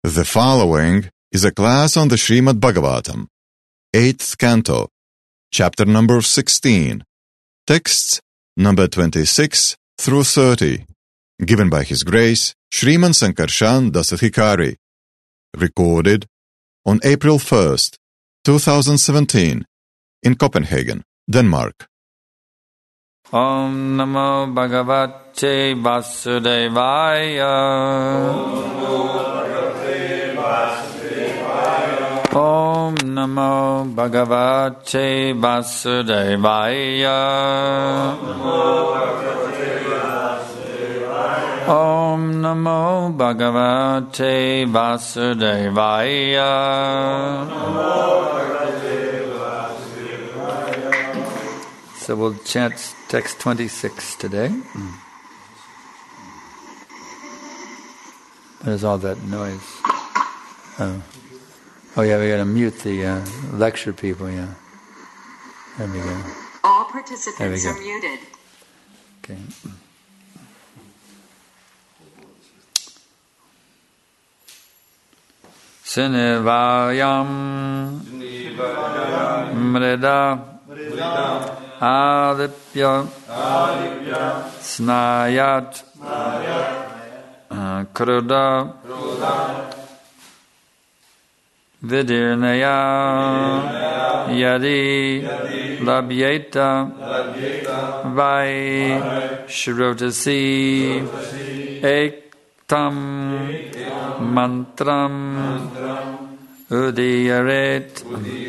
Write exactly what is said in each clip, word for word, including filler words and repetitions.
The following is a class on the Srimad Bhagavatam, eighth Canto, chapter number sixteen, texts number twenty-six through thirty, given by His Grace Shriman Sankarshan Dasadhikari, recorded on April first, two thousand seventeen, in Copenhagen, Denmark. Om Namo Bhagavate Vasudevaya. Om Namo Bhagavate Vasudevaya. Om Namo Bhagavate Vasudevaya. So we'll chant text twenty-six today. What is all that noise? Oh. Oh yeah, we gotta mute the uh, lecture people, yeah. There we go. All participants are muted. Okay. Sinivayam Mrida Adipya Snayat Kruda Vidirnaya Yadi Labhyeta Vai Shrotasi Ektam Mantram Udiyaret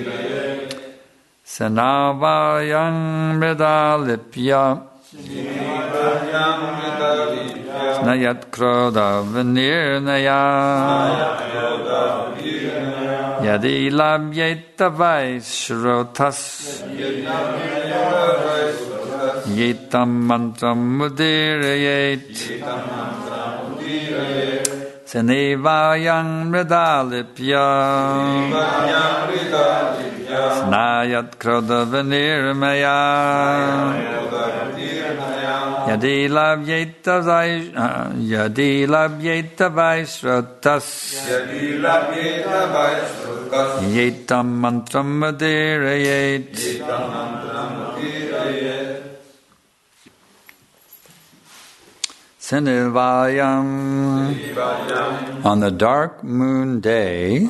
Sanavayang Mridalipya Snayat Kroda Vinirnaya Yadi Labhyeta Vaishrotas Yetam Mantram Mudirayet Sanivayang Mridalipya Snayat Kroda Vinirmaya Yadi Labhyeta Yadi Labhyeta Vaishrotas Yetam Mantram Mudirayet. Sinivayam. On the dark moon day,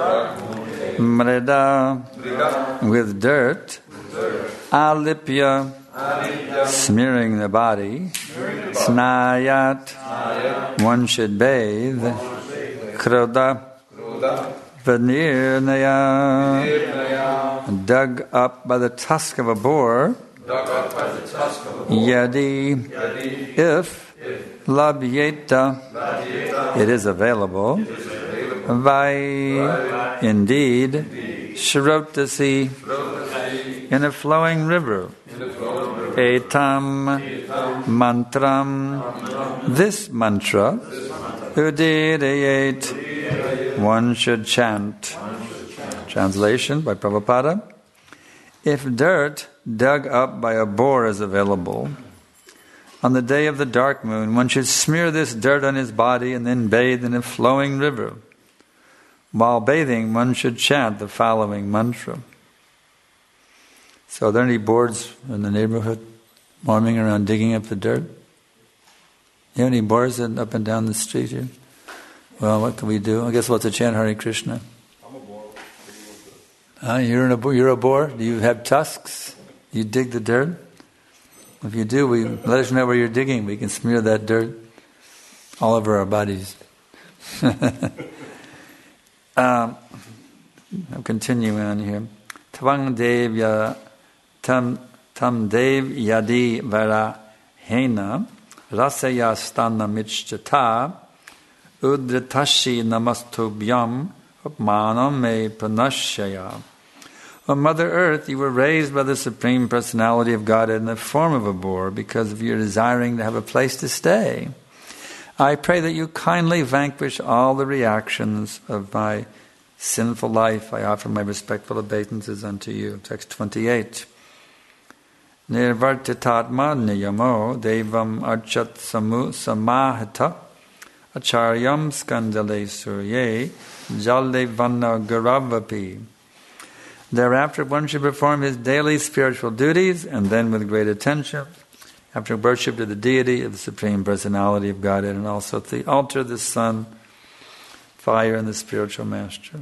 Mrida, with dirt, Alipya, smearing the body, Snayat, one should bathe, Kroda, Vinirnaya, dug up by the tusk of a boar, Yadi, if Labhyeta, it is available, Vai, indeed, Shrotasi, in a flowing river, Etam, Mantram, this mantra, Udidayet, one should chant. Translation by Prabhupada. If dirt dug up by a boar is available, on the day of the dark moon, one should smear this dirt on his body and then bathe in a flowing river. While bathing, one should chant the following mantra. So are there any boars in the neighborhood roaming around digging up the dirt? You have any boars up and down the street here? Well, what can we do? I guess we'll have to chant Hare Krishna. I'm a boar. Uh, you're, in a, you're a boar? Do you have tusks? You dig the dirt? If you do, we let us know where you're digging. We can smear that dirt all over our bodies. um, I'll continue on here. Tvang devya tam tam dev yadi vara hena rasaya stana michchata udratashi namastubhyam upmanam me pranashaya. On Mother Earth, you were raised by the Supreme Personality of Godhead in the form of a boar because of your desiring to have a place to stay. I pray that you kindly vanquish all the reactions of my sinful life. I offer my respectful obeisances unto you. Text twenty-eight. Nirvartitatma niyamo devam archat samu samahita acharyam skandale surye jale vanna garavapi. Thereafter one should perform his daily spiritual duties, and then with great attention, after worship to the deity of the Supreme Personality of Godhead, and also at the altar, the sun, fire, and the spiritual master.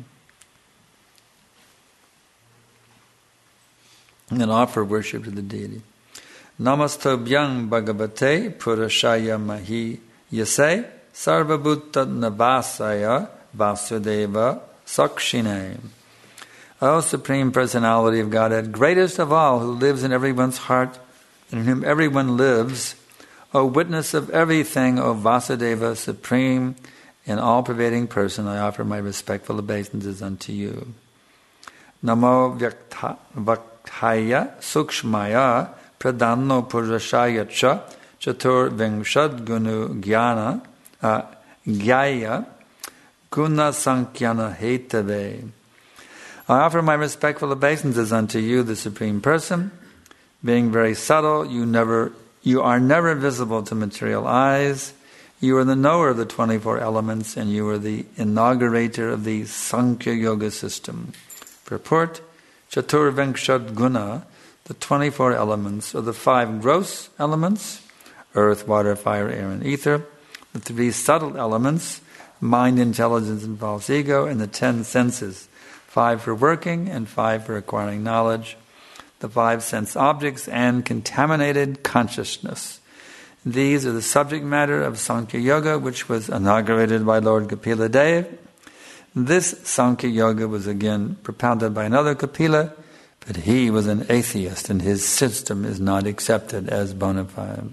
And then offer worship to the deity. Namastobhyang Bhagavate Purashaya Mahi Yase Sarvabhutta Navasaya Vasudeva Sakshine. O Supreme Personality of Godhead, greatest of all, who lives in everyone's heart, and in whom everyone lives, O witness of everything, O Vasudeva, supreme and all-pervading person, I offer my respectful obeisances unto you. Namo Vakthaya Sukshmaya Pradhanno Purashaya Cha Chatur Vingshad Gunu Gyana Gyaya Guna Sankyana Hetave. I offer my respectful obeisances unto you, the Supreme Person. Being very subtle, you never, you are never visible to material eyes. You are the knower of the twenty-four elements, and you are the inaugurator of the Sankhya Yoga system. Purport: Chatur Vingshad Guna, the twenty-four elements, or the five gross elements, earth, water, fire, air, and ether, the three subtle elements, mind, intelligence, and false ego, and the ten senses, five for working and five for acquiring knowledge, the five sense objects, and contaminated consciousness. These are the subject matter of Sankhya Yoga, which was inaugurated by Lord Kapila Dev. This Sankhya Yoga was again propounded by another Kapila, but he was an atheist and his system is not accepted as bona fide.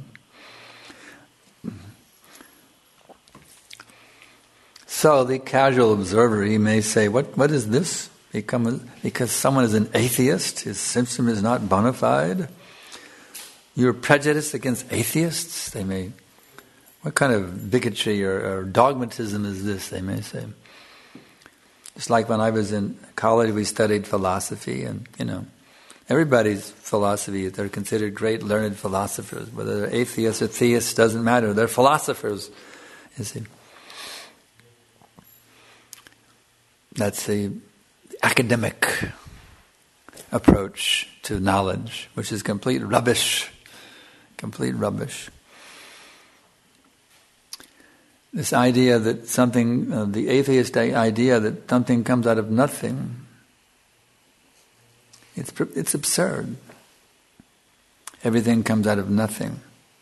So the casual observer, he may say, what, what is this? Become, because someone is an atheist, his system is not bona fide? You're prejudiced against atheists? They may, what kind of bigotry or, or dogmatism is this, they may say. It's like when I was in college, we studied philosophy, and, you know, everybody's philosophy, they're considered great learned philosophers. Whether they're atheists or theists, doesn't matter. They're philosophers, you see. That's the academic approach to knowledge, which is complete rubbish. Complete rubbish. This idea that something, uh, the atheist idea that something comes out of nothing, it's it's absurd. Everything comes out of nothing.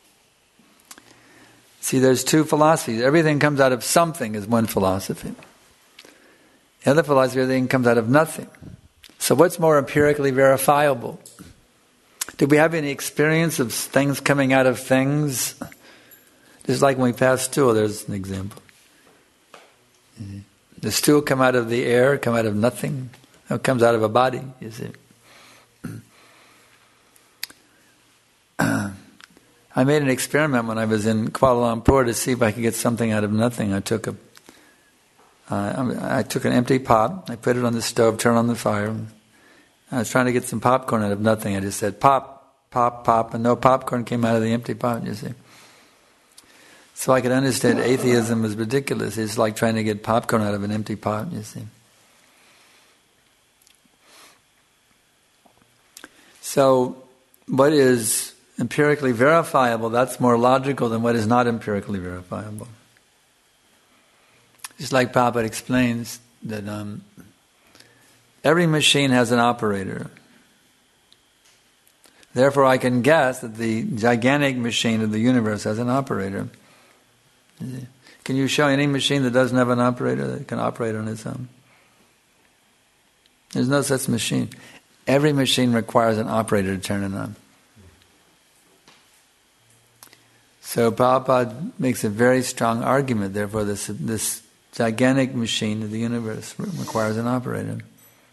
See, there's two philosophies. Everything comes out of something is one philosophy. The other philosophy, everything comes out of nothing. So what's more empirically verifiable? Did we have any experience of things coming out of things? Just like when we pass stool, there's an example. Mm-hmm. The stool come out of the air, come out of nothing. It comes out of a body, you see. I made an experiment when I was in Kuala Lumpur to see if I could get something out of nothing. I took a Uh, I took an empty pot, I put it on the stove, turned on the fire. I was trying to get some popcorn out of nothing. I just said, pop, pop, pop, and no popcorn came out of the empty pot, you see. So I could understand atheism was ridiculous. It's like trying to get popcorn out of an empty pot, you see. So what is empirically verifiable, that's more logical than what is not empirically verifiable. Just like Prabhupada explains that um, every machine has an operator. Therefore I can guess that the gigantic machine of the universe has an operator. Can you show any machine that doesn't have an operator that can operate on its own? There's no such machine. Every machine requires an operator to turn it on. So Prabhupada makes a very strong argument, therefore this this gigantic machine of the universe requires an operator.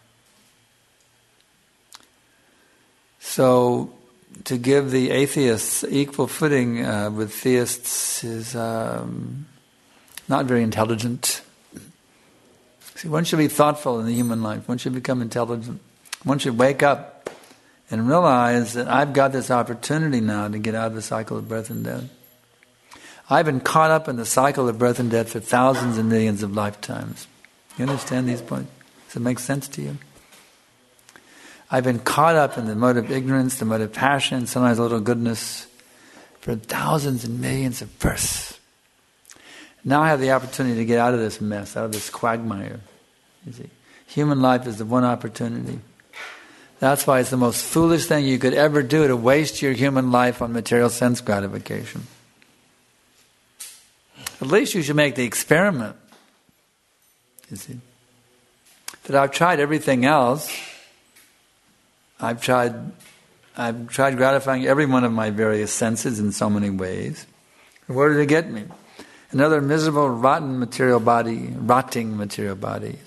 So, to give the atheists equal footing uh, with theists is um, not very intelligent. See, one should be thoughtful in the human life. One should become intelligent. One should wake up and realize that I've got this opportunity now to get out of the cycle of birth and death. I've been caught up in the cycle of birth and death for thousands and millions of lifetimes. You understand these points? Does it make sense to you? I've been caught up in the mode of ignorance, the mode of passion, sometimes a little goodness, for thousands and millions of births. Now I have the opportunity to get out of this mess, out of this quagmire. You see, human life is the one opportunity. That's why it's the most foolish thing you could ever do, to waste your human life on material sense gratification. At least you should make the experiment. You see, that I've tried everything else. I've tried, I've tried gratifying every one of my various senses in so many ways. Where did it get me? Another miserable, rotten material body, rotting material body.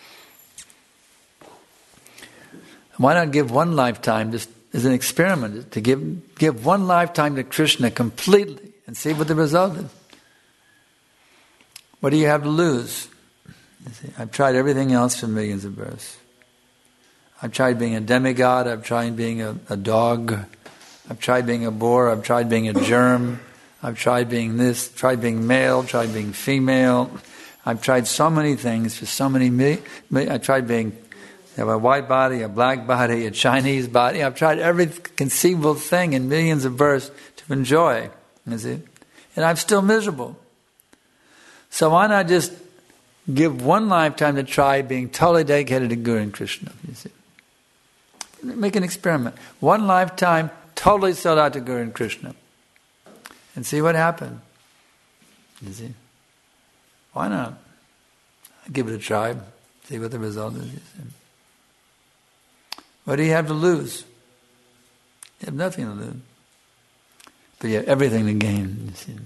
Why not give one lifetime, just as an experiment, to give give one lifetime to Krishna completely and see what the result is? What do you have to lose? You see, I've tried everything else for millions of births. I've tried being a demigod, I've tried being a, a dog, I've tried being a boar, I've tried being a germ, I've tried being this, tried being male, tried being female. I've tried so many things for so many million. I tried being you have a white body, a black body, a Chinese body. I've tried every conceivable thing in millions of births to enjoy. You see? And I'm still miserable. So why not just give one lifetime to try being totally dedicated to Guru and Krishna? You see? Make an experiment. One lifetime, totally sold out to Guru and Krishna. And see what happened. You see? Why not? Give it a try. See what the result is. You see? What do you have to lose? You have nothing to lose. But you have everything to gain. You see?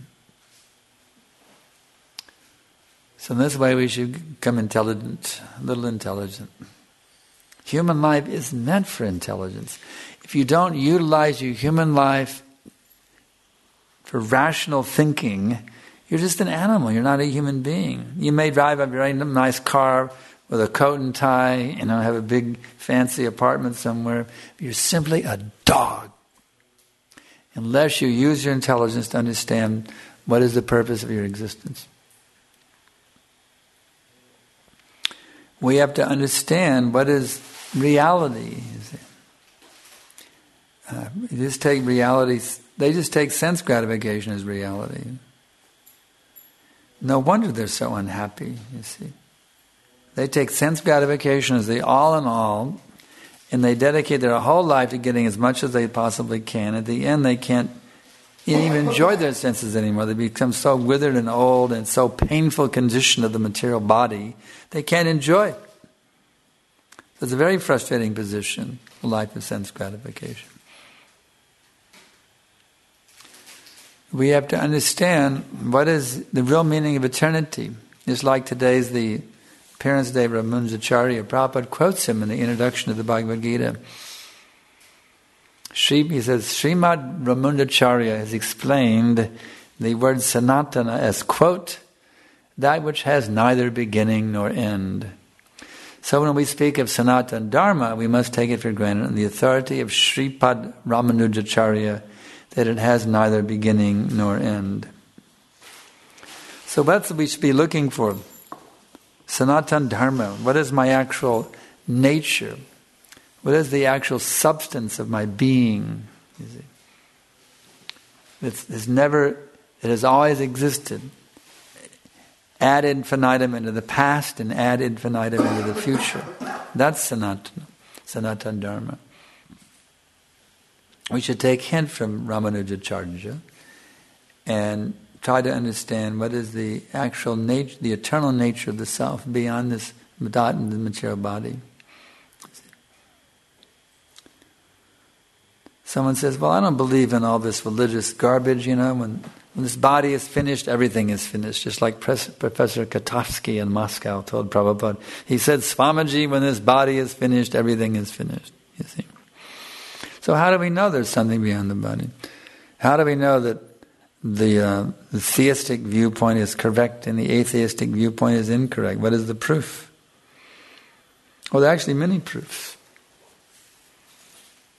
So in this way we should become intelligent, a little intelligent. Human life is meant for intelligence. If you don't utilize your human life for rational thinking, you're just an animal. You're not a human being. You may drive a very nice car with a coat and tie, you know, have a big fancy apartment somewhere. You're simply a dog. Unless you use your intelligence to understand what is the purpose of your existence. We have to understand what is reality. You see. Uh, you just take reality, they just take sense gratification as reality. No wonder they're so unhappy, you see. They take sense gratification as the all in all, and they dedicate their whole life to getting as much as they possibly can. At the end, they can't even enjoy their senses anymore. They become so withered and old and so painful condition of the material body, they can't enjoy it. So it's a very frustrating position, the life of sense gratification. We have to understand what is the real meaning of eternity. Just like today's the Parents' Day of Ramanujacharya, Prabhupada quotes him in the introduction of the Bhagavad Gita. Shri, he says, Srimad Ramanujacharya has explained the word Sanatana as, quote, that which has neither beginning nor end. So when we speak of Sanatana Dharma, we must take it for granted on the authority of Sripad Ramanujacharya that it has neither beginning nor end. So that's what we should be looking for. Sanatana Dharma, what is my actual nature? What is the actual substance of my being? You see? It's, it's never, it has always existed. Ad infinitum into the past and ad infinitum into the future. That's Sanatana, Sanatana Dharma. We should take hint from Ramanujacharya and try to understand what is the actual nature, the eternal nature of the self beyond this the material body. Someone says, well, I don't believe in all this religious garbage, you know, when, when this body is finished, everything is finished, just like Professor Katovsky in Moscow told Prabhupada. He said, Swamiji, when this body is finished, everything is finished, you see. So how do we know there's something beyond the body? How do we know that the, uh, the theistic viewpoint is correct and the atheistic viewpoint is incorrect? What is the proof? Well, there are actually many proofs.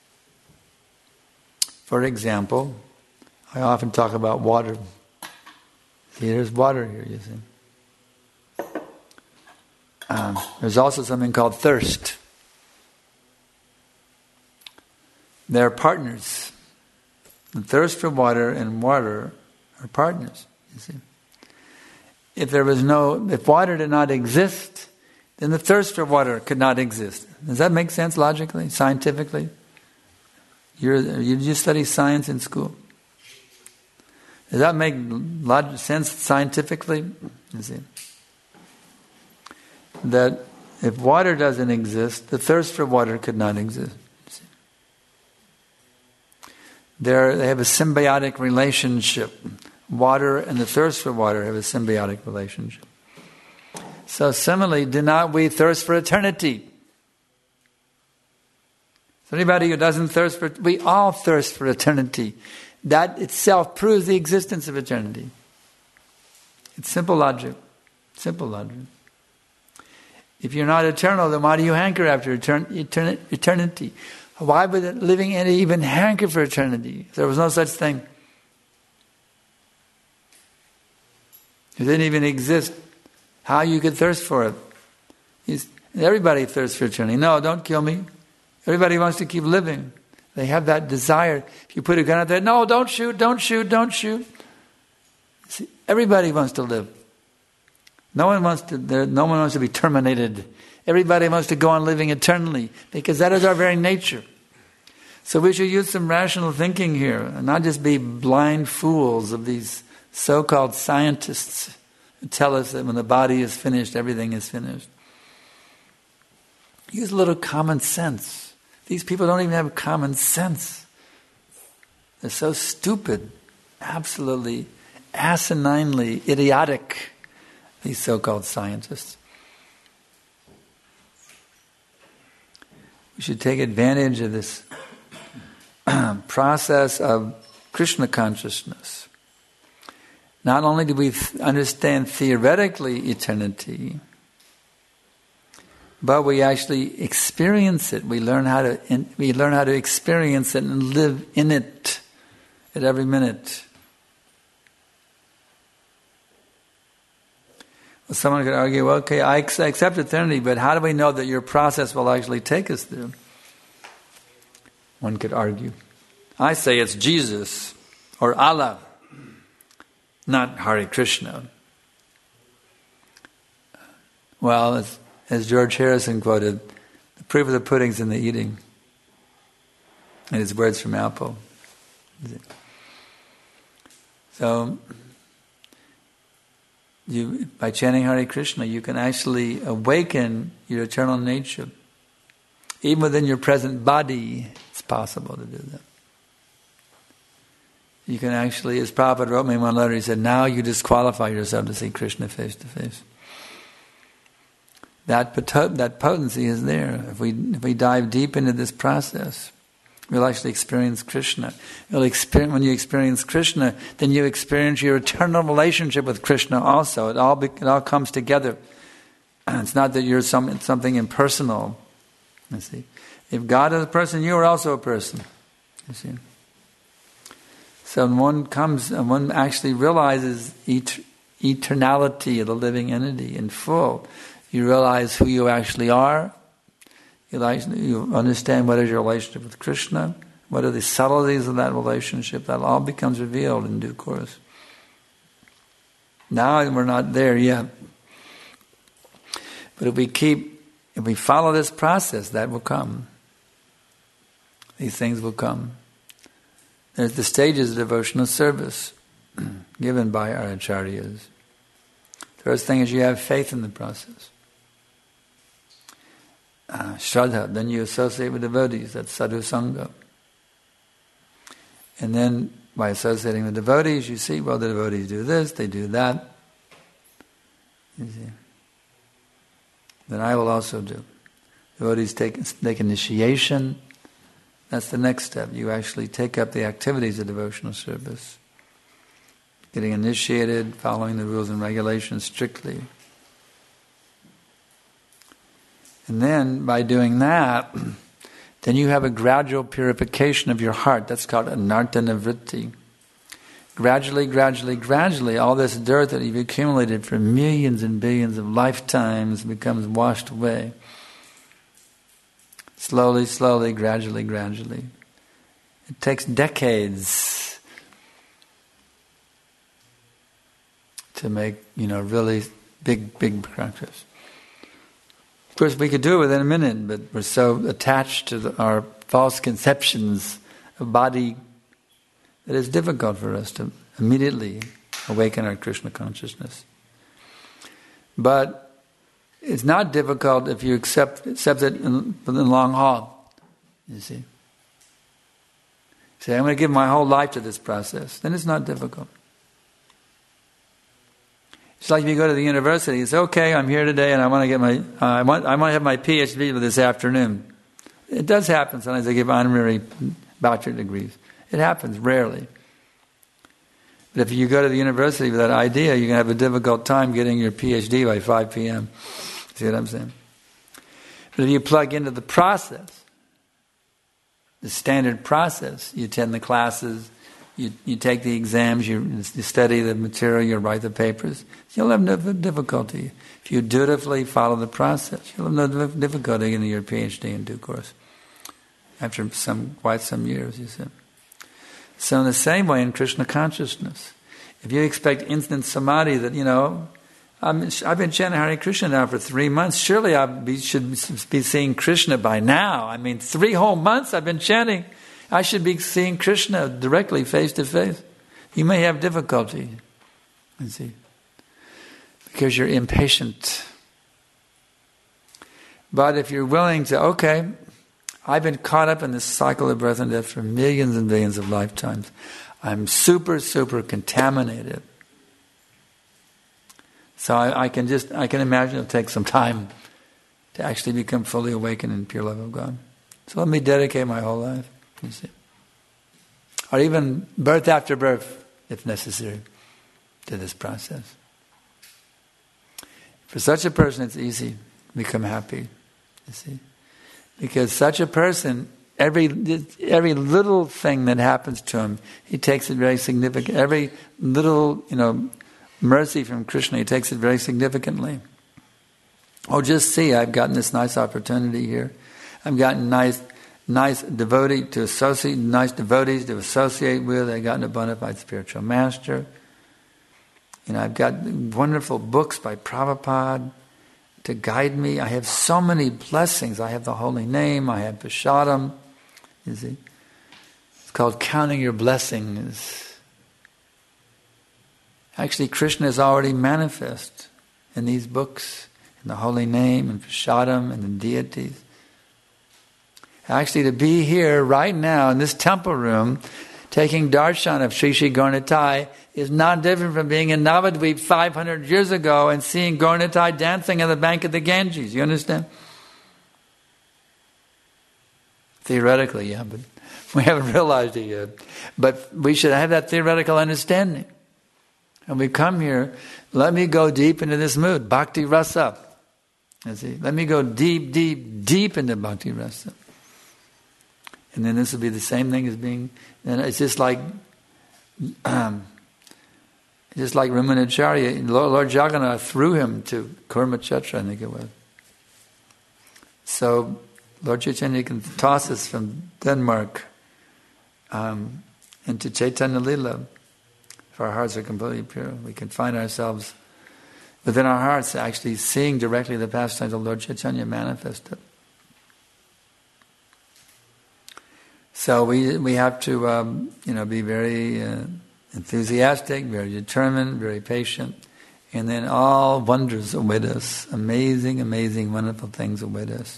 For example, I often talk about water. See, there's water here, you see. Um, there's also something called thirst. They're partners. The thirst for water and water are partners, you see. If there was no, if water did not exist, then the thirst for water could not exist. Does that make sense logically, scientifically? You're, you you study science in school. Does that make log- sense scientifically? You see, that if water doesn't exist, the thirst for water could not exist. You see. They're, they have a symbiotic relationship. Water and the thirst for water have a symbiotic relationship. So similarly, do not we thirst for eternity? So anybody who doesn't thirst for, we all thirst for eternity. That itself proves the existence of eternity. It's simple logic. Simple logic. If you're not eternal, then why do you hanker after etern- etern- eternity? Why would a living entity even hanker for eternity? If there was no such thing. If it didn't even exist, how you could thirst for it? It's, everybody thirsts for eternity. No, don't kill me. Everybody wants to keep living. They have that desire. If you put a gun out there, no, don't shoot, don't shoot, don't shoot. See, everybody wants to live. No one wants to. No one wants to be terminated. Everybody wants to go on living eternally because that is our very nature. So we should use some rational thinking here and not just be blind fools of these so-called scientists who tell us that when the body is finished, everything is finished. Use a little common sense. These people don't even have common sense. They're so stupid, absolutely asininely idiotic, these so-called scientists. We should take advantage of this process of Krishna consciousness. Not only do we th- understand theoretically eternity, but we actually experience it. We learn how to in, we learn how to experience it and live in it at every minute. Well, someone could argue, well, okay, I accept eternity, but how do we know that your process will actually take us there? One could argue. I say it's Jesus or Allah, not Hare Krishna. Well, it's as George Harrison quoted, the proof of the pudding's in the eating. And his words from Apple. So, you, by chanting Hare Krishna, you can actually awaken your eternal nature. Even within your present body, it's possible to do that. You can actually, as Prabhupada wrote me in one letter, he said, now you disqualify yourself to see Krishna face to face. That that potency is there. If we if we dive deep into this process, we'll actually experience Krishna. You'll experience, when you experience Krishna, then you experience your eternal relationship with Krishna also. It all be, it all comes together. It's not that you're some something impersonal. You see, if God is a person, you are also a person. You see. So when one comes, and one actually realizes et- eternality of the living entity in full, you realize who you actually are. You, like, you understand what is your relationship with Krishna. What are the subtleties of that relationship. That all becomes revealed in due course. Now we're not there yet. But if we keep, if we follow this process, that will come. These things will come. There's the stages of devotional service given by our acharyas. The first thing is you have faith in the process. Uh, Shraddha, then you associate with devotees, that's sadhu sangha. And then by associating with devotees, you see, well, the devotees do this, they do that. You see. Then I will also do. Devotees take, take initiation. That's the next step. You actually take up the activities of devotional service. Getting initiated, following the rules and regulations strictly. And then, by doing that, then you have a gradual purification of your heart. That's called anartha nivritti. gradually, gradually, gradually, all this dirt that you've accumulated for millions and billions of lifetimes becomes washed away. Slowly, slowly, gradually, gradually. It takes decades to make, you know, really big, big progress. Of course, we could do it within a minute, but we're so attached to the, our false conceptions of body that it's difficult for us to immediately awaken our Krishna consciousness. But it's not difficult if you accept, accept it in, in the long haul, you see. Say, I'm going to give my whole life to this process. Then it's not difficult. It's like if you go to the university, it's okay, I'm here today and I want to get my, uh, I want I want to have my P H D this afternoon. It does happen. Sometimes they give honorary bachelor degrees. It happens, rarely. But if you go to the university with that idea, you're going to have a difficult time getting your P H D by five p.m. See what I'm saying? But if you plug into the process, the standard process, you attend the classes, you you take the exams, you, you study the material, you write the papers, you'll have no difficulty. If you dutifully follow the process, you'll have no difficulty getting your P H D in due course. After some quite some years, you see. So in the same way in Krishna consciousness, if you expect instant samadhi that, you know, I'm, I've been chanting Hare Krishna now for three months, surely I be, should be seeing Krishna by now. I mean, three whole months I've been chanting. I should be seeing Krishna directly, face to face. You may have difficulty, you see, because you're impatient. But if you're willing to, okay, I've been caught up in this cycle of birth and death for millions and billions of lifetimes. I'm super, super contaminated. So I, I can just, I can imagine it'll take some time to actually become fully awakened in pure love of God. So let me dedicate my whole life, you see. Or even birth after birth, if necessary, to this process. For such a person, it's easy to become happy, you see. Because such a person, every every little thing that happens to him, he takes it very significant. Every little, you know, mercy from Krishna, he takes it very significantly. Oh, just see, I've gotten this nice opportunity here. I've gotten nice, nice devotee to associate, nice devotees to associate with. I've gotten a bona fide spiritual master. You know, I've got wonderful books by Prabhupada to guide me. I have so many blessings. I have the holy name. I have Prasadam. You see, it's called counting your blessings. Actually, Krishna is already manifest in these books, in the holy name, and Prasadam, and the deities. Actually, to be here right now in this temple room, taking darshan of Sri Sri Gaurnitai is not different from being in Navadvip five hundred years ago and seeing Gaurnitai dancing on the bank of the Ganges. You understand? Theoretically, yeah, but we haven't realized it yet. But we should have that theoretical understanding. And we come here, let me go deep into this mood, bhakti rasa. You see, let me go deep, deep, deep into bhakti rasa. And then this will be the same thing as being, and it's just like, um, just like Ramanacharya, Lord Jagannath threw him to Kurmakshetra, I think it was. So Lord Chaitanya can toss us from Denmark um, into Chaitanya Lila. If our hearts are completely pure, we can find ourselves within our hearts actually seeing directly the pastimes of Lord Chaitanya manifested. So we we have to um, you know be very uh, enthusiastic, very determined, very patient, and then all wonders await us. Amazing, amazing, wonderful things await us.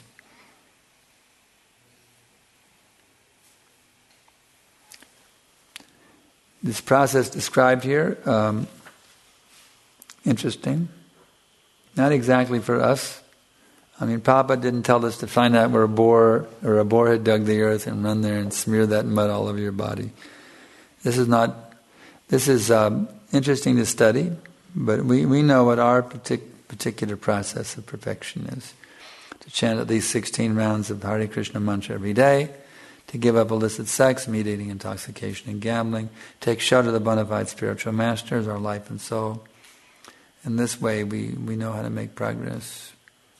This process described here, um, interesting. Not exactly for us. I mean, Papa didn't tell us to find out where a boar or a boar had dug the earth and run there and smear that mud all over your body. This is not. This is um, interesting to study, but we, we know what our partic- particular process of perfection is: to chant at least sixteen rounds of Hare Krishna mantra every day, to give up illicit sex, meat eating, intoxication, and gambling, take shelter of the bona fide spiritual masters, our life and soul. In this way, we, we know how to make progress.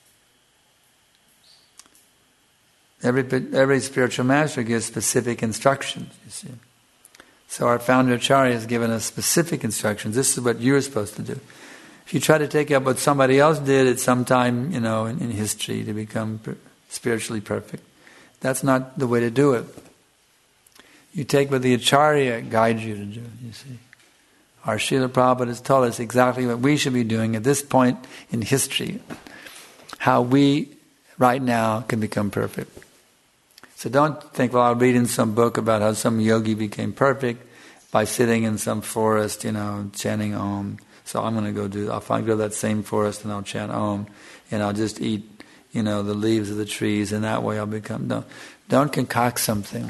Every every spiritual master gives specific instructions, you see. So our founder Acharya has given us specific instructions. This is what you're supposed to do. If you try to take up what somebody else did at some time, you know, in, in history to become per- spiritually perfect, that's not the way to do it. You take what the Acharya guides you to do, you see. Our Srila Prabhupada has told us exactly what we should be doing at this point in history, how we right now can become perfect. So don't think, well, I'll read in some book about how some yogi became perfect by sitting in some forest, you know, chanting Om. So I'm going to go do, I'll find, go to that same forest and I'll chant Om, and I'll just eat, you know, the leaves of the trees, and that way I'll become, no. Don't concoct something.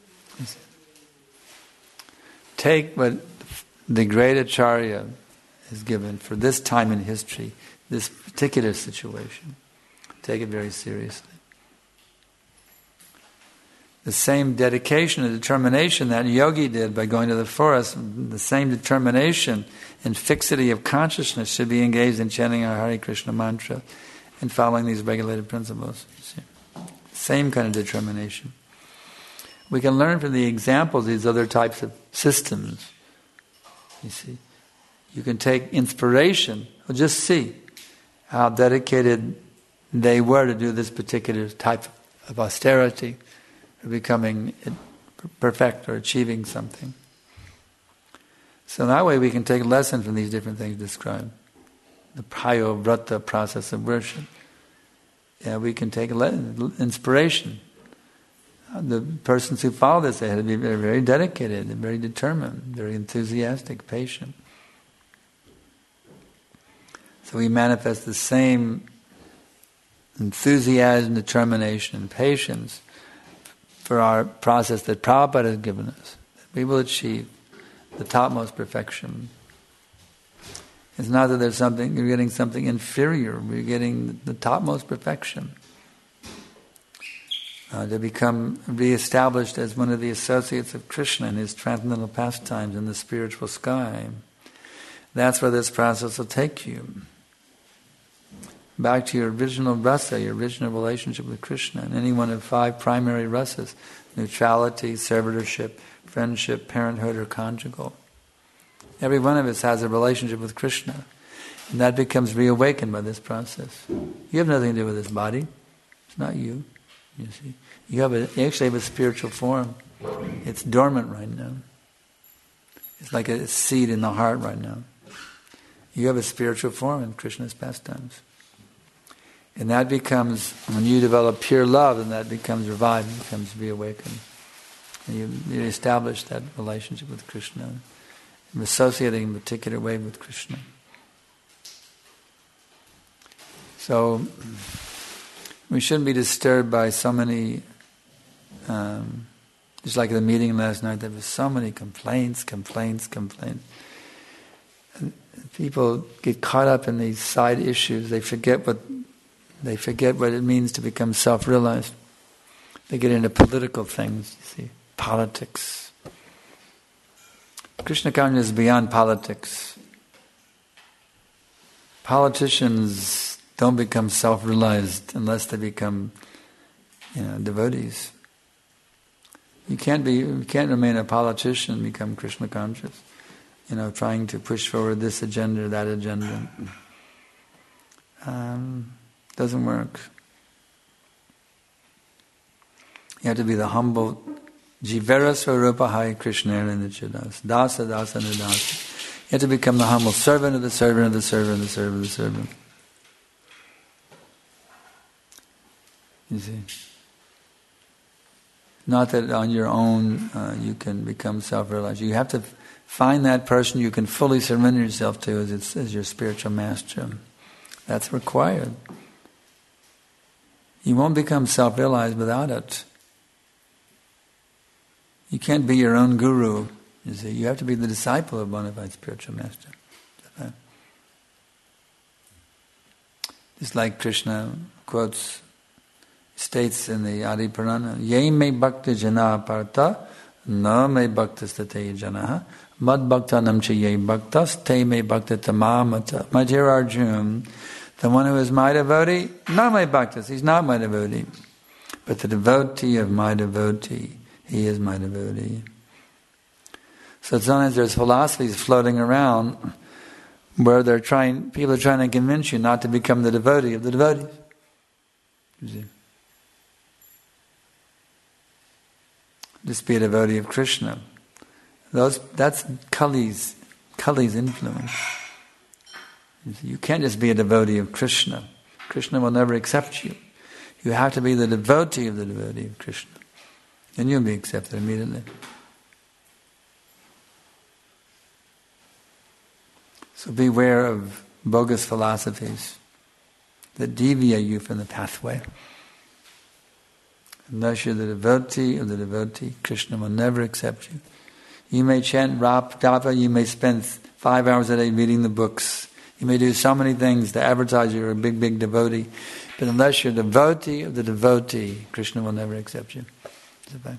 Take what the great Acharya is given for this time in history, this particular situation. Take it very seriously. The same dedication and determination that yogi did by going to the forest, the same determination and fixity of consciousness should be engaged in chanting our Hare Krishna mantra and following these regulated principles. You see. Same kind of determination. We can learn from the examples of these other types of systems. You see, you can take inspiration, or just see how dedicated they were to do this particular type of austerity, or becoming perfect or achieving something. So that way we can take a lesson from these different things described. The Prayo Vrata process of worship. Yeah, we can take a le- inspiration. The persons who follow this, they had to be very, very dedicated, very determined, very enthusiastic, patient. So we manifest the same enthusiasm, determination, and patience for our process that Prabhupada has given us. We will achieve the topmost perfection. It's not that there's something, you're getting something inferior, we're getting the topmost perfection. Uh, to become re-established as one of the associates of Krishna in his transcendental pastimes in the spiritual sky. That's where this process will take you. Back to your original rasa, your original relationship with Krishna, and any one of five primary rasas: neutrality, servitorship, friendship, parenthood, or conjugal. Every one of us has a relationship with Krishna, and that becomes reawakened by this process. You have nothing to do with this body. It's not you. You see, you have a, you actually have a spiritual form. It's dormant right now. It's like a seed in the heart right now. You have a spiritual form in Krishna's pastimes. And that becomes, when you develop pure love, then that becomes revived, it becomes reawakened. And you, you establish that relationship with Krishna, and associating in a particular way with Krishna. So, we shouldn't be disturbed by so many, um, just like the meeting last night, there were so many complaints, complaints, complaints. And people get caught up in these side issues. They forget what they forget what it means to become self-realized. They get into political things, you see, politics. Krishna consciousness is beyond politics. Politicians don't become self-realized unless they become, you know, devotees. You can't be, you can't remain a politician and become Krishna conscious. You know, trying to push forward this agenda, that agenda. Um, doesn't work. You have to be the humble Jivera Swarupa Hai Krishna Nichidas. Dasa Dasa Nidasa. You have to become the humble servant of the servant of the servant of the servant of the servant. You see. Not that on your own uh, you can become self-realized. You have to find that person you can fully surrender yourself to as, it's, as your spiritual master. That's required. You won't become self-realized without it. You can't be your own guru. You see, you have to be the disciple of a bona fide spiritual master. Just like Krishna quotes, states in the Adi Purana, Ye me bhakti jana parta, na me bhaktastate janaha, mad bhakta namcha ye bhaktas, te me bhakta tamamata. My dear Arjuna, the one who is my devotee, not my bhaktas, he's not my devotee. But the devotee of my devotee, he is my devotee. So sometimes there's philosophies floating around where they're trying, people are trying to convince you not to become the devotee of the devotees. You see? Just be a devotee of Krishna. Those that's Kali's Kali's influence. You see, you can't just be a devotee of Krishna. Krishna will never accept you. You have to be the devotee of the devotee of Krishna. And you'll be accepted immediately. So beware of bogus philosophies that deviate you from the pathway. Unless you're the devotee of the devotee, Krishna will never accept you. You may chant Rap, Japa, you may spend five hours a day reading the books. You may do so many things to advertise you're a big, big devotee. But unless you're a devotee of the devotee, Krishna will never accept you. It's a fact.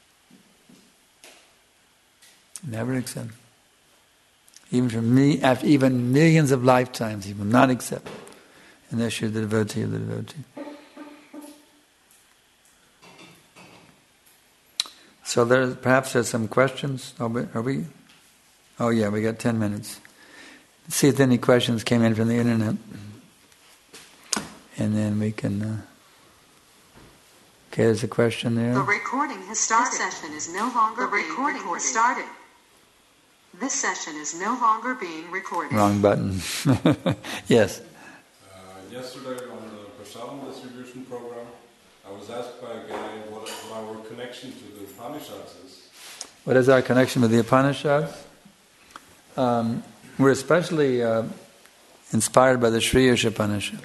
Never accept. Even for me, after even millions of lifetimes, he will not accept. Unless you're the devotee of the devotee. So there, perhaps there's some questions. Are we, are we? Oh yeah, we got ten minutes. Let's see if any questions came in from the internet, and then we can. Uh, okay, there's a question there. The recording has started. This session is no longer the being recording recorded. Has started. This session is no longer being recorded. Wrong button. Yes. Uh, yesterday on the Prasadam distribution program, I was asked by a guy what, what our connection to the Upanishads is. What is our connection with the Upanishads? Um, we're especially uh, inspired by the Shriyas Upanishad.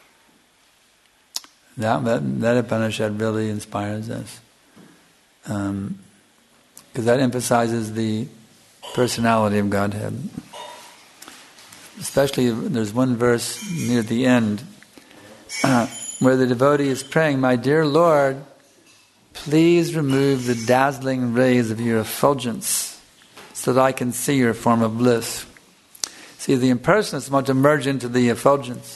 That, that, that Upanishad really inspires us. Because um, that emphasizes the personality of Godhead. Especially, there's one verse near the end uh, where the devotee is praying, "My dear Lord, please remove the dazzling rays of your effulgence so that I can see your form of bliss." See, the impersonalists want to merge into the effulgence.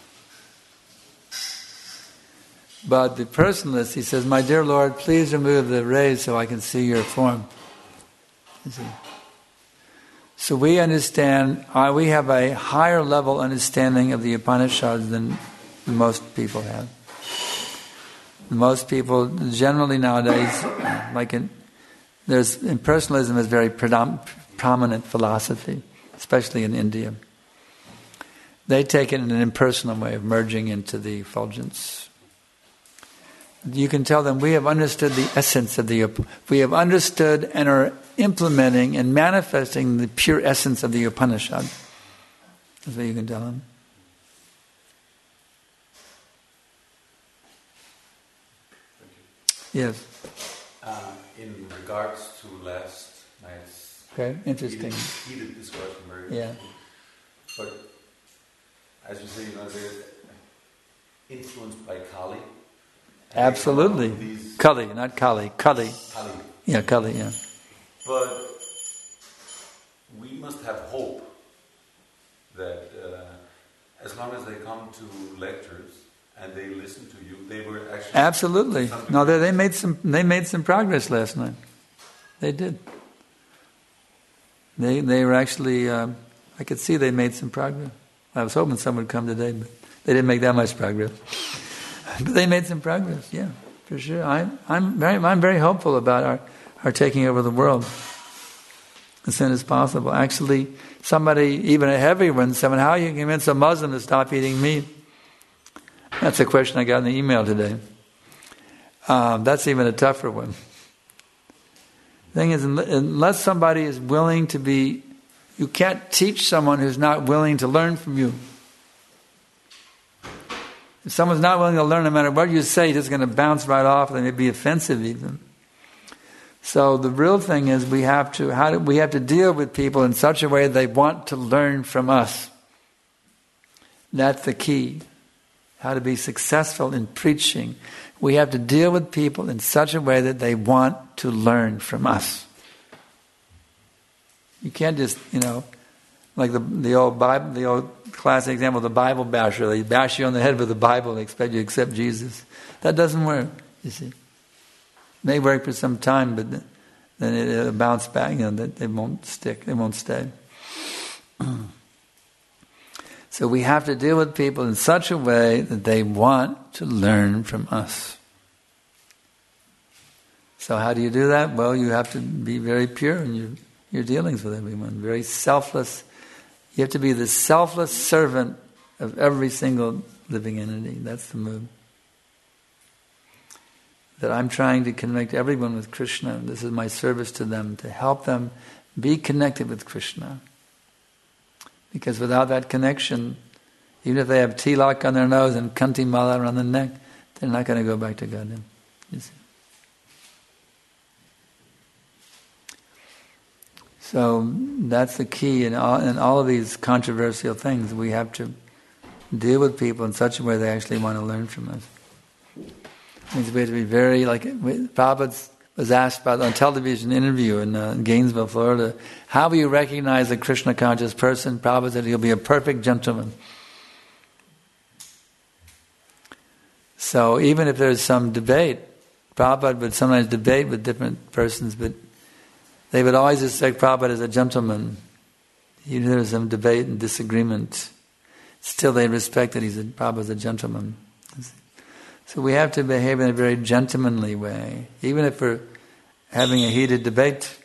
But the personalist, he says, "My dear Lord, please remove the rays so I can see your form." You see? So we understand, uh, we have a higher level understanding of the Upanishads than most people have. Most people, generally nowadays, like in, there's impersonalism is very predom- prominent philosophy, especially in India. They take it in an impersonal way of merging into the effulgence. You can tell them, we have understood the essence of the, we have understood and are implementing and manifesting the pure essence of the Upanishad. That's what you can tell them. Yes. Uh, in regards to last night's okay, interesting. heated, heated discussion, very yeah. But as you say, you know, they're influenced by Kali. Absolutely. These Kali, not Kali. Kali. Kali. Yeah, Kali, yeah. But we must have hope that uh, as long as they come to lectures and they listen to you, they were actually... Absolutely. No, they, they made some they made some progress last night. They did. They they were actually... Uh, I could see they made some progress. I was hoping someone would come today, but they didn't make that much progress. But they made some progress, yeah, for sure. I'm I'm very I'm very hopeful about our, our taking over the world as soon as possible. Actually, somebody, even a heavy one, said, "How you convince a Muslim to stop eating meat?" That's a question I got in the email today. Um, that's even a tougher one. The thing is, unless somebody is willing to be, you can't teach someone who's not willing to learn from you. If someone's not willing to learn, no matter what you say, it's going to bounce right off. They may be offensive even. So the real thing is we have to how do, we have to deal with people in such a way they want to learn from us. That's the key. how to be successful in preaching, we have to deal with people in such a way that they want to learn from us. You can't just, you know, like the the old Bible, the old classic example, the Bible basher. They bash you on the head with the Bible and expect you to accept Jesus. That doesn't work, you see. It may work for some time, but then it'll bounce back. You know, that they won't stick. They won't stay. So we have to deal with people in such a way that they want to learn from us. So how do you do that? Well, you have to be very pure in your, your dealings with everyone. Very selfless. You have to be the selfless servant of every single living entity. That's the move. That I'm trying to connect everyone with Krishna. This is my service to them, to help them be connected with Krishna. Because without that connection, even if they have tilak on their nose and kanti mala around the neck, they're not going to go back to Godhead. You see? So that's the key in all, in all of these controversial things. We have to deal with people in such a way they actually want to learn from us. It means we have to be very, like, Prabhupada was asked about on a television interview in uh, Gainesville, Florida, how will you recognize a Krishna conscious person? Prabhupada said he'll be a perfect gentleman. So even if there's some debate, Prabhupada would sometimes debate with different persons, but they would always expect Prabhupada as a gentleman. Even if there's some debate and disagreement, still they respect that he's a, Prabhupada's a gentleman. So we have to behave in a very gentlemanly way, even if we're having a heated debate.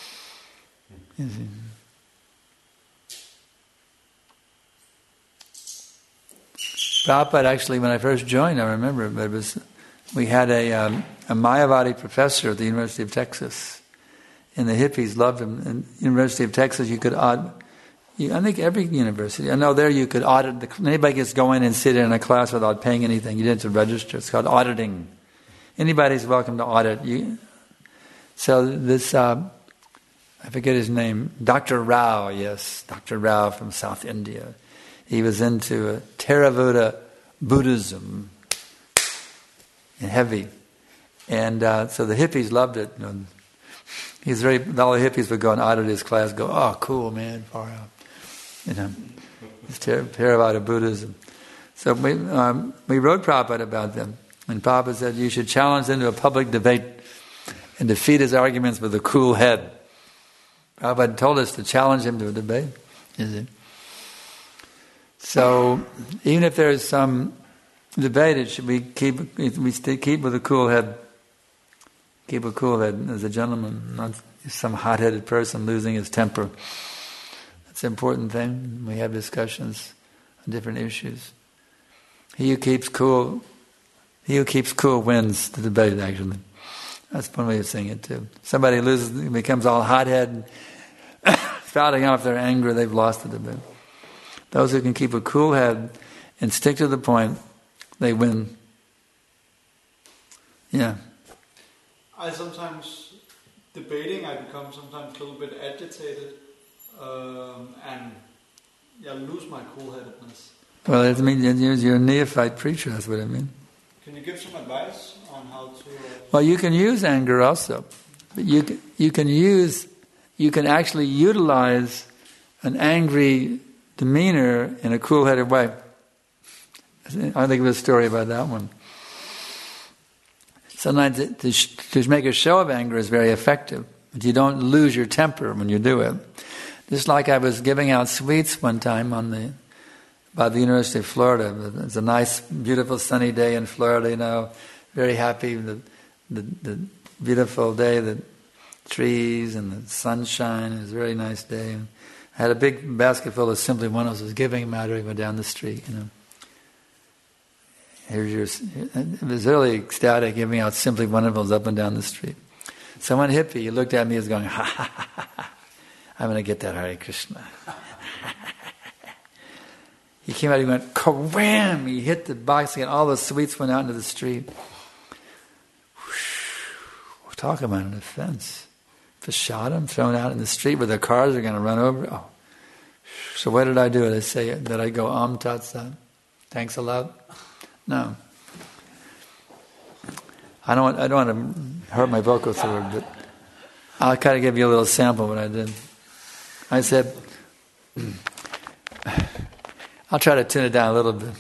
Prabhupada, actually, when I first joined, I remember, but it was, we had a, um, a Mayavadi professor at the University of Texas, and the hippies loved him. In the University of Texas, you could audit, you, I think every university, I know there you could audit, the, anybody gets go in and sit in a class without paying anything. You didn't have to register. It's called auditing. Anybody's welcome to audit. You, so this, uh, I forget his name, Doctor Rao, yes, Doctor Rao from South India. He was into uh, Theravada Buddhism, and heavy. And uh, so the hippies loved it. You know, he's very, all the hippies would go and audit his class, go, oh, cool, man, far out. You know, it's Theravada Buddhism. So we um, we wrote Prabhupada about them. And Prabhupada said you should challenge them to a public debate and defeat his arguments with a cool head. Prabhupada told us to challenge him to a debate. Is it? So even if there's some debate, it should be keep we stay, keep with a cool head. Keep a cool head as a gentleman, not some hot-headed person losing his temper. That's an important thing. We have discussions on different issues. He who keeps cool, he who keeps cool wins the debate, actually. That's one way of saying it too. Somebody loses, becomes all hot-headed, spouting off their anger, they've lost the debate. Those who can keep a cool head and stick to the point, they win. Yeah. I sometimes, debating, I become sometimes a little bit agitated um, and yeah, lose my cool-headedness. Well, it means you're a neophyte preacher, that's what I mean. Can you give some advice on how to... Uh, well, you can use anger also. But you can, you can use, you can actually utilize an angry demeanor in a cool-headed way. I think of a story about that one. Sometimes it, to, sh- to make a show of anger is very effective, but you don't lose your temper when you do it. Just like I was giving out sweets one time on the by the University of Florida. It's a nice, beautiful, sunny day in Florida. You know, very happy. The the, the beautiful day, the trees and the sunshine. It was a very nice day. I had a big basket full of Simply Wonderfuls. I was giving them out as we went down the street. You know. Here's your, it was really ecstatic giving out Simply Wonderfuls up and down the street. So one hippie, he looked at me as going, ha ha ha ha, ha. I'm going to get that Hare Krishna. He came out, he went, ka-wham! He hit the box again, all the sweets went out into the street. We're talking about an offense. If it shot him, thrown out in the street where the cars are going to run over. Oh. So what did I do? Did I say, did I go, Om Tat Sat? Thanks a lot. No. I don't. I don't want to hurt my vocal cord, but I'll kind of give you a little sample of what I did. I said, I'll try to tune it down a little bit.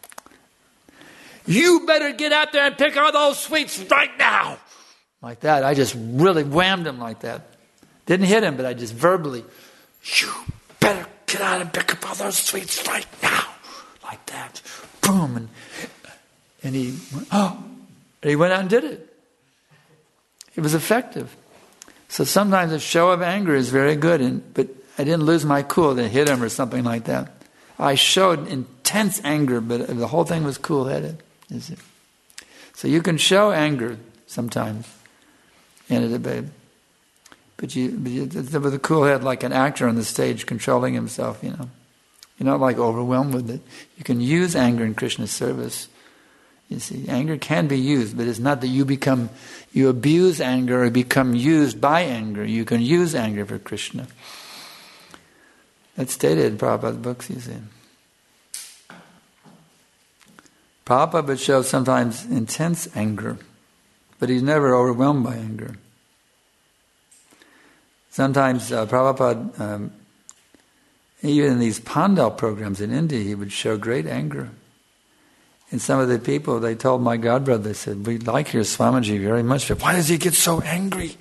You better get out there and pick all those sweets right now. Like that. I just really whammed him like that. Didn't hit him, but I just verbally, you better get out and pick up all those sweets right now. Like that. Boom. And, and he went, oh. And he went out and did it. It was effective. So sometimes a show of anger is very good, and, but I didn't lose my cool to hit him or something like that. I showed intense anger, but the whole thing was cool-headed. Is it? So you can show anger sometimes in a debate. But you, but you with a cool head, like an actor on the stage controlling himself, you know. You're not like overwhelmed with it. You can use anger in Krishna's service. You see, anger can be used, but it's not that you become, you abuse anger or become used by anger. You can use anger for Krishna. That's stated in Prabhupada's books, you see. Prabhupada would show sometimes intense anger, but he's never overwhelmed by anger. Sometimes uh, Prabhupada, um, even in these Pandal programs in India, he would show great anger. And some of the people, they told my godbrother, they said, we like your Swamiji very much, but why does he get so angry?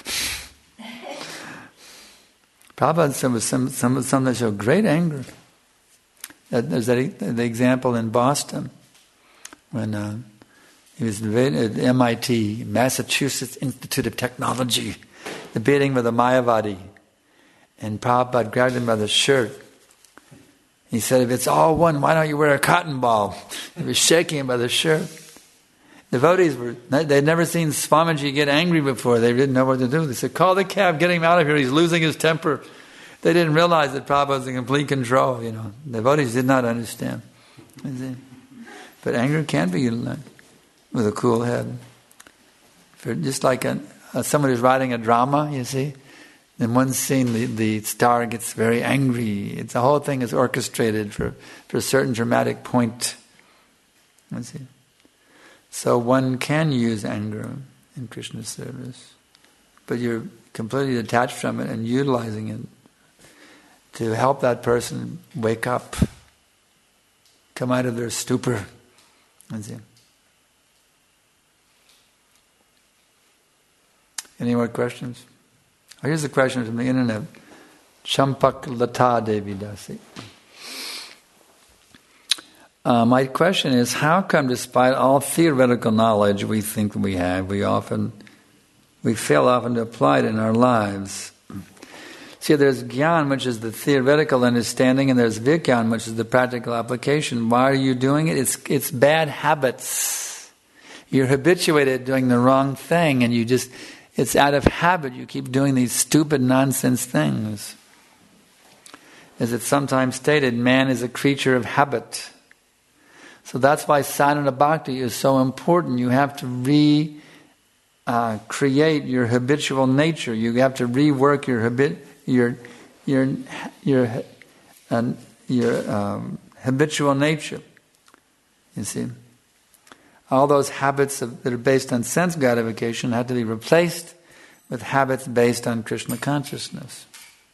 Prabhupada said was some, some, some that showed great anger. There's that, the example in Boston, when uh, he was at M I T, Massachusetts Institute of Technology, debating with a Mayavadi. And Prabhupada grabbed him by the shirt. He said, if it's all one, why don't you wear a cotton ball? He was shaking him by the shirt. Devotees were, they'd never seen Swamiji get angry before. They didn't know what to do. They said, call the cab, get him out of here, he's losing his temper. They didn't realize that Prabhupada was in complete control, you know. Devotees did not understand. But anger can be utilized with a cool head. For just like a, a, someone who's writing a drama, you see. In one scene, the, the star gets very angry. It's, the whole thing is orchestrated for, for a certain dramatic point. You see. So one can use anger in Krishna's service, but you're completely detached from it and utilizing it to help that person wake up, come out of their stupor. You see. Any more questions? Oh, here's a question from the internet. Champak Lata Devi Dasi. Uh, my question is, how come despite all theoretical knowledge we think we have, we often, we fail often to apply it in our lives? See, there's Gyan, which is the theoretical understanding, and there's Vigyan, which is the practical application. Why are you doing it? It's, it's bad habits. You're habituated doing the wrong thing, and you just... It's out of habit. You keep doing these stupid nonsense things. As it's sometimes stated, man is a creature of habit. So that's why sadhana bhakti is so important. You have to re uh, create your habitual nature. You have to rework your habit, your your your uh, your um, habitual nature. You see. All those habits of, that are based on sense gratification have to be replaced with habits based on Krishna consciousness.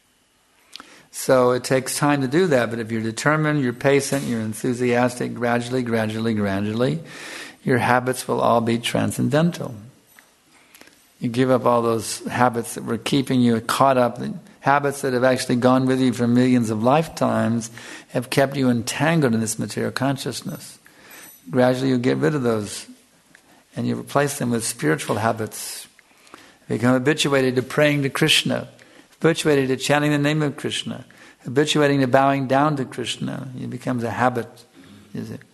So it takes time to do that, but if you're determined, you're patient, you're enthusiastic, gradually, gradually, gradually, your habits will all be transcendental. You give up all those habits that were keeping you caught up, habits that have actually gone with you for millions of lifetimes, have kept you entangled in this material consciousness. Gradually you get rid of those and you replace them with spiritual habits. You become habituated to praying to Krishna, habituated to chanting the name of Krishna, habituating to bowing down to Krishna. It becomes a habit. Is it?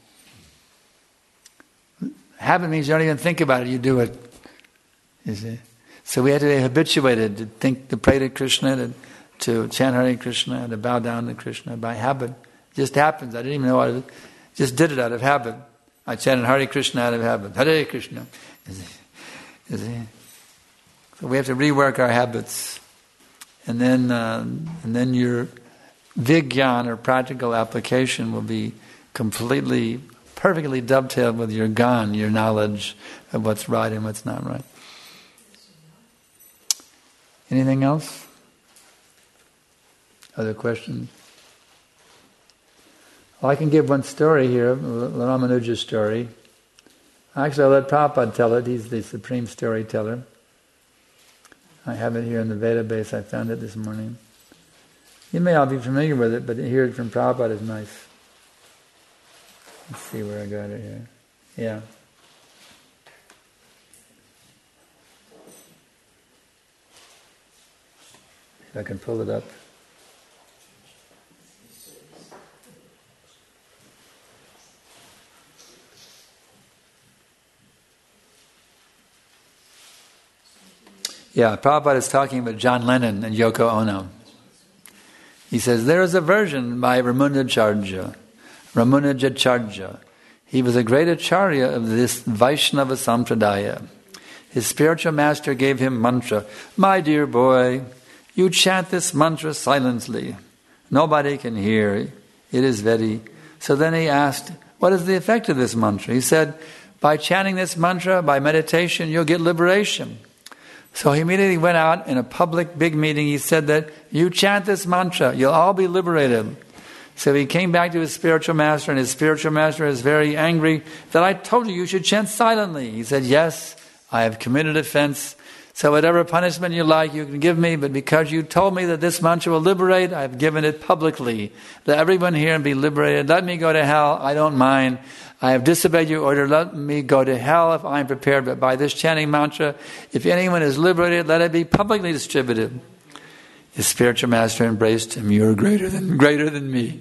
Habit means you don't even think about it, you do it. You see? So we have to be habituated to think, to pray to Krishna, to, to chant Hare Krishna, to bow down to Krishna by habit. It just happens. I didn't even know what it just did it out of habit. I chanted Hare Krishna out of habit. Hare Krishna. Is it, is it? So we have to rework our habits. And then uh, and then your Vigyan or practical application will be completely perfectly dovetailed with your gan, your knowledge of what's right and what's not right. Anything else? Other questions? Well, I can give one story here, Ramanuja's story. Actually, I'll let Prabhupada tell it. He's the supreme storyteller. I have it here in the Veda base. I found it this morning. You may all be familiar with it, but hearing it from Prabhupada is nice. Let's see where I got it here. Yeah. If I can pull it up. Yeah, Prabhupada is talking about John Lennon and Yoko Ono. He says, there is a version by Ramanujacharya. Ramanujacharya. He was a great acharya of this Vaishnava Sampradaya. His spiritual master gave him mantra. My dear boy, you chant this mantra silently. Nobody can hear. It is very... So then he asked, what is the effect of this mantra? He said, by chanting this mantra, by meditation, you'll get liberation. So he immediately went out in a public big meeting. He said that you chant this mantra, you'll all be liberated. So he came back to his spiritual master, and his spiritual master is very angry that I told you you should chant silently. He said, yes, I have committed offense. So whatever punishment you like, you can give me, but because you told me that this mantra will liberate, I have given it publicly. Let everyone here be liberated. Let me go to hell. I don't mind. I have disobeyed your order. Let me go to hell if I am prepared. But by this chanting mantra, if anyone is liberated, let it be publicly distributed. His spiritual master embraced him. You are greater than greater than me.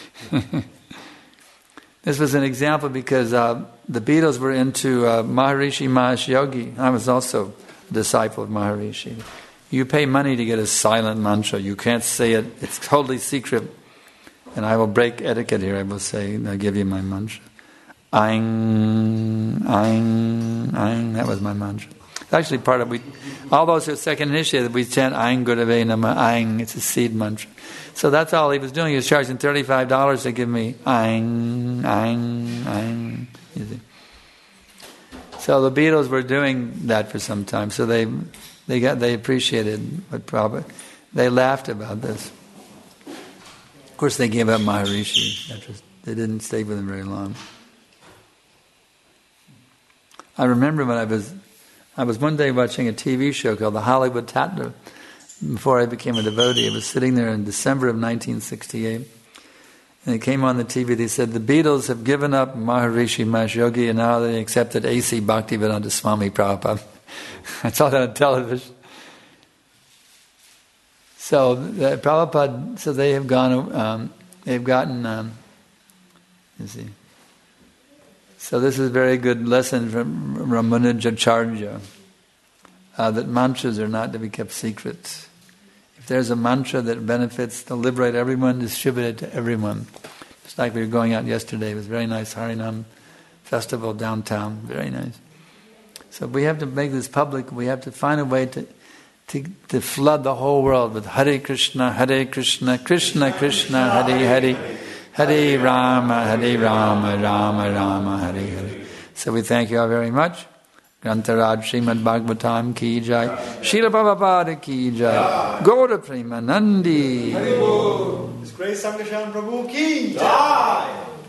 This was an example because uh, the Beatles were into uh, Maharishi Mahesh Yogi. I was also a disciple of Maharishi. You pay money to get a silent mantra. You can't say it. It's totally secret. And I will break etiquette here. I will say, I'll give you my mantra. Aing, aing, aing. That was my mantra. It's actually part of we. All those who are second initiated, we chant Aing Gurave Namah Aing. It's a seed mantra. So that's all he was doing. He was charging thirty-five dollars to give me Aing, Aing, Aing. You see. So the Beatles were doing that for some time. So they, they got, they appreciated what Prabhupada. They laughed about this. Of course, they gave up Maharishi. That was, they didn't stay with him very long. I remember when I was, I was one day watching a T V show called The Hollywood Tatler. Before I became a devotee, I was sitting there in December of nineteen sixty-eight, and it came on the T V. They said the Beatles have given up Maharishi Mahesh Yogi, and now they accepted A C Bhaktivedanta Swami Prabhupada. I saw that on television. So the Prabhupada, so they have gone, um, they've gotten, um, you see. So this is a very good lesson from Ramanujacharya, uh, that mantras are not to be kept secret. If there's a mantra that benefits to liberate everyone, distribute it to everyone. Just like we were going out yesterday, it was very nice, Harinam festival downtown, very nice. So we have to make this public, we have to find a way to, to, to flood the whole world with Hare Krishna, Hare Krishna, Krishna Krishna, Hare Hare, Hare Rama, Hare Rama, Rama Rama, Hare Hare. So we thank you all very much. Grantaraj Srimad Bhagavatam ki jai, Srila Prabhupada ki jai, Gaura Premanandi. His Grace Sangashan Prabhu ki jai.